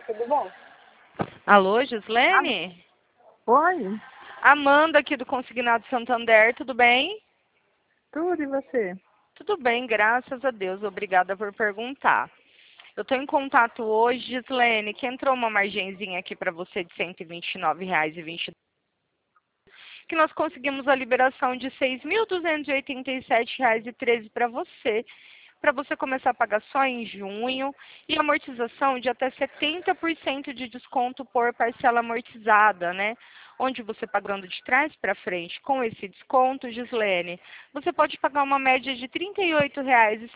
tudo bom? Alô, Gislene? Oi, Amanda aqui do Consignado Santander, tudo bem? tudo e você? Tudo bem, graças a Deus. Obrigada por perguntar. Eu estou em contato hoje, Gislene, que entrou uma margenzinha aqui para você de R$ 129,20, que nós conseguimos a liberação de R$ 6.287,13 para você começar a pagar só em junho e amortização de até 70% de desconto por parcela amortizada, né? Onde você pagando de trás para frente com esse desconto, Gislene, você pode pagar uma média de R$ 38,70